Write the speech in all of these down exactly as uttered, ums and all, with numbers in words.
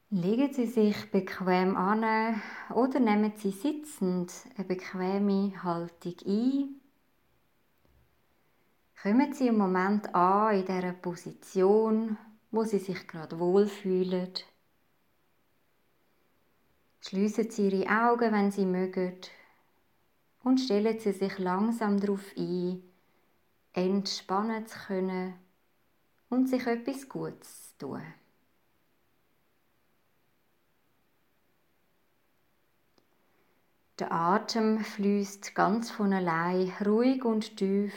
Legen Sie sich bequem an oder nehmen Sie sitzend eine bequeme Haltung ein. Kommen Sie im Moment an in dieser Position, wo Sie sich gerade wohlfühlen. Schliessen Sie Ihre Augen, wenn Sie mögen, und stellen Sie sich langsam darauf ein, entspannen zu können und sich etwas Gutes zu tun. Der Atem fließt ganz von allein, ruhig und tief.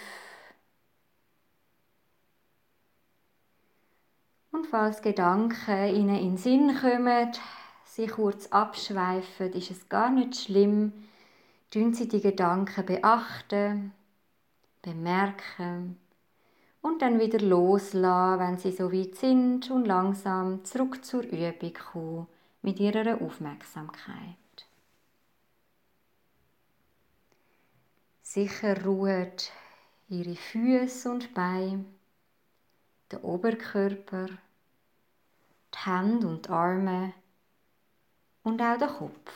Und falls Gedanken Ihnen in den Sinn kommen, Sie kurz abschweifen, ist es gar nicht schlimm. Tun Sie die Gedanken beachten, bemerken und dann wieder loslassen, wenn Sie so weit sind und langsam zurück zur Übung kommen mit Ihrer Aufmerksamkeit. Sicher ruhen Ihre Füße und Beine, der Oberkörper, die Hände und die Arme und auch der Kopf.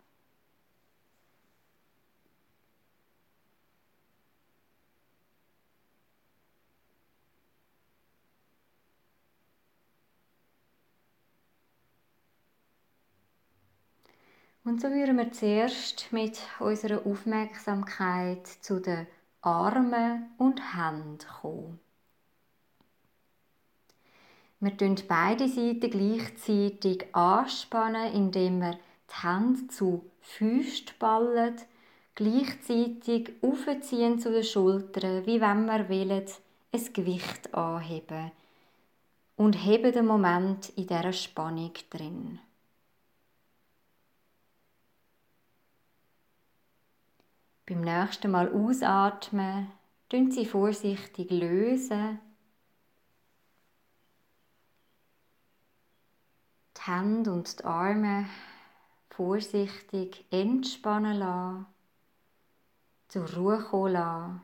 Und so würden wir zuerst mit unserer Aufmerksamkeit zu den Armen und Händen kommen. Wir spannen beide Seiten gleichzeitig anspannen, indem wir die Hände zu Fäusten ballen, gleichzeitig aufziehen zu den Schultern, wie wenn wir wollen, ein Gewicht anheben und heben den Moment in dieser Spannung drin. Beim nächsten Mal ausatmen, lösen Sie vorsichtig lösen. Die Hände und die Arme vorsichtig entspannen lassen, zur Ruhe kommen lassen.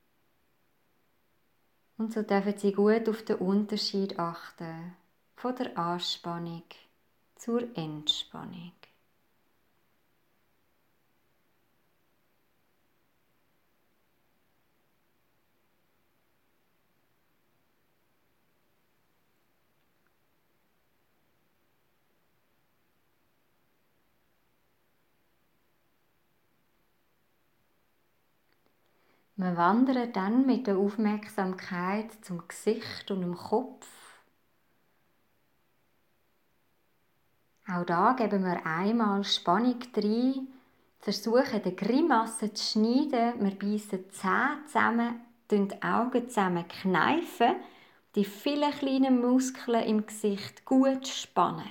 Und so dürfen Sie gut auf den Unterschied achten, von der Anspannung zur Entspannung. Wir wandern dann mit der Aufmerksamkeit zum Gesicht und dem Kopf. Auch da geben wir einmal Spannung rein, versuchen die Grimasse zu schneiden. Wir beißen die Zähne zusammen, die Augen zusammen kneifen, die vielen kleinen Muskeln im Gesicht gut spannen.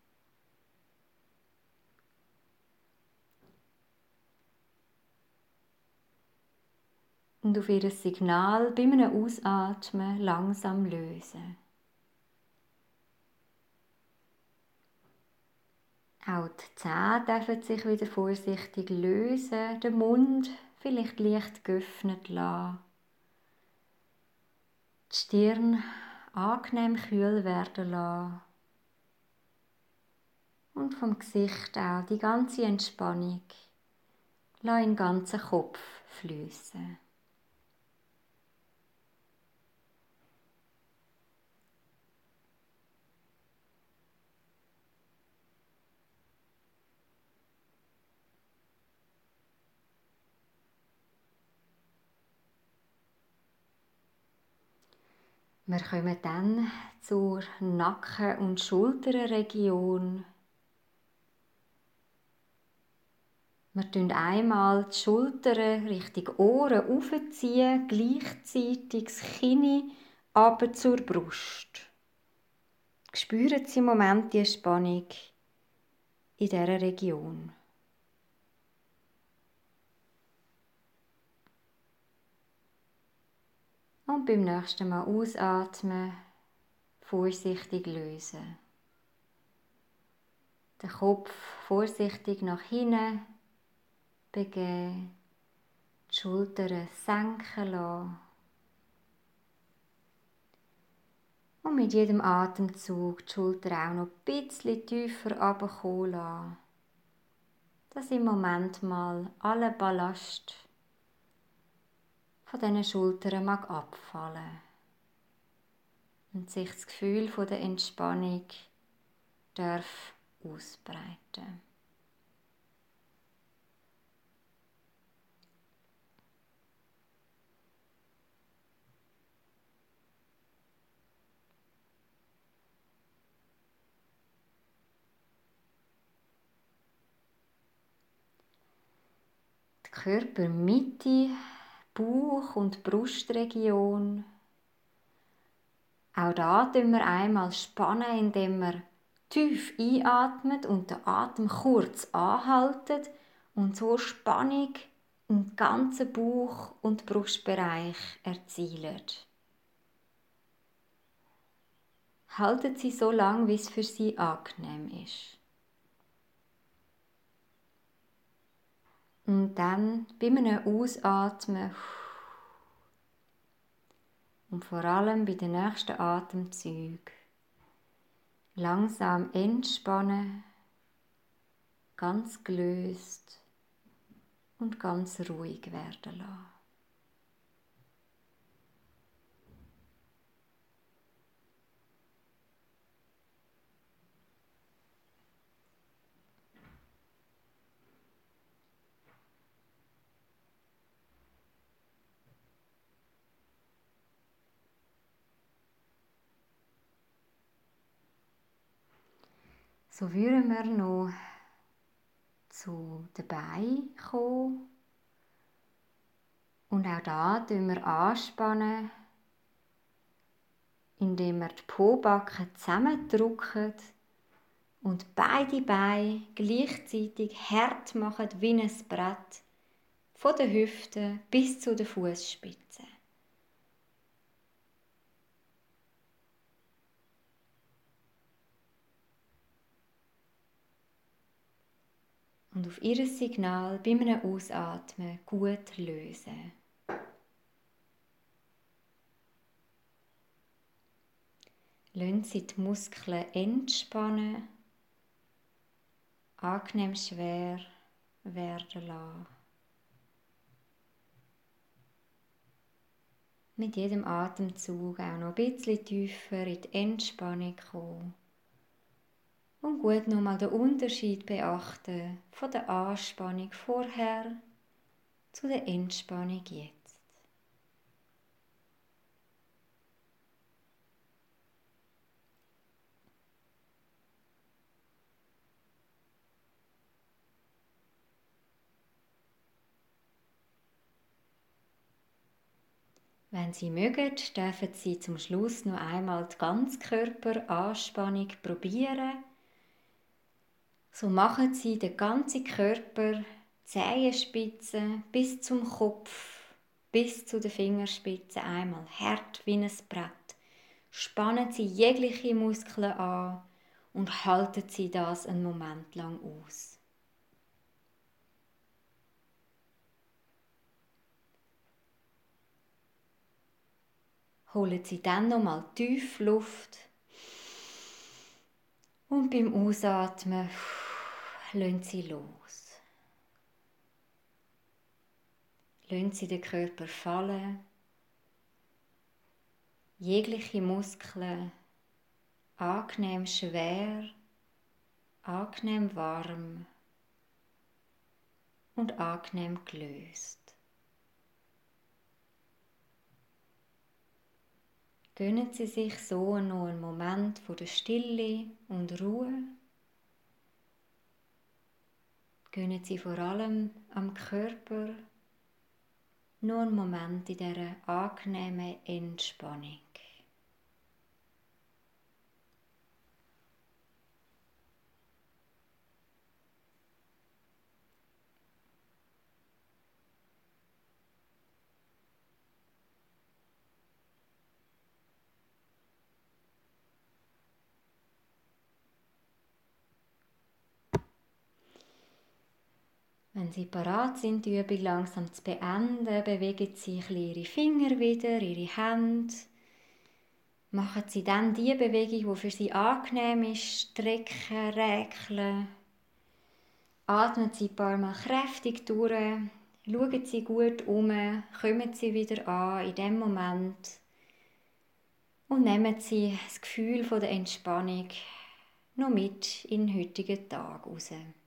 Und auf ihr Signal bei einem Ausatmen langsam lösen. Auch die Zähne dürfen sich wieder vorsichtig lösen, den Mund vielleicht leicht geöffnet lassen. Die Stirn angenehm kühl werden lassen. Und vom Gesicht auch die ganze Entspannung in den ganzen Kopf fließen. Wir kommen dann zur Nacken- und Schulterregion. Wir ziehen einmal die Schultern Richtung Ohren aufziehen, gleichzeitig das Kinn runter zur Brust. Spüren Sie im Moment die Spannung in dieser Region. Und beim nächsten Mal ausatmen, vorsichtig lösen. Den Kopf vorsichtig nach hinten begeben, die Schultern senken lassen. Und mit jedem Atemzug die Schulter auch noch ein bisschen tiefer runterkommen lassen. Dass im Moment mal alle Ballast von diesen Schultern mag abfallen. Und sich das Gefühl von der Entspannung darf ausbreiten. Die Körpermitte, Bauch- und Brustregion. Auch da spannen wir einmal spannen, indem wir tief einatmen und den Atem kurz anhalten und so Spannung im ganzen Bauch- und Brustbereich erzielen. Halten Sie so lange, wie es für Sie angenehm ist. Und dann bei einem Ausatmen und vor allem bei den nächsten Atemzügen langsam entspannen, ganz gelöst und ganz ruhig werden lassen. So würden wir noch zu den Beinen kommen. Und auch da spannen wir anspannen, indem wir die Pobacken zusammendrücken und beide Beine gleichzeitig hart machen wie ein Brett, von den Hüften bis zu den Fußspitzen. Und auf ihr Signal bei einem Ausatmen gut lösen. Lassen Sie die Muskeln entspannen, angenehm schwer werden lassen. Mit jedem Atemzug auch noch ein bisschen tiefer in die Entspannung kommen. Und gut nochmal den Unterschied beachten von der Anspannung vorher zu der Entspannung jetzt. Wenn Sie mögen, dürfen Sie zum Schluss noch einmal die Ganzkörperanspannung probieren. So machen Sie den ganzen Körper, Zehenspitzen bis zum Kopf, bis zu den Fingerspitzen einmal hart wie ein Brett. Spannen Sie jegliche Muskeln an und halten Sie das einen Moment lang aus. Holen Sie dann nochmal tief Luft und beim Ausatmen lassen Sie los. Lassen Sie den Körper fallen, jegliche Muskeln angenehm schwer, angenehm warm und angenehm gelöst. Gönnen Sie sich so noch einen Moment von der Stille und Ruhe. Gönnen Sie vor allem am Körper noch einen Moment in dieser angenehmen Entspannung. Wenn Sie bereit sind, die Übung langsam zu beenden, bewegen Sie Ihre Finger wieder, Ihre Hände. Machen Sie dann die Bewegung, die für Sie angenehm ist, strecken, räkeln. Atmen Sie ein paar Mal kräftig durch. Schauen Sie gut um, kommen Sie wieder an in dem Moment und nehmen Sie das Gefühl der Entspannung noch mit in den heutigen Tag raus.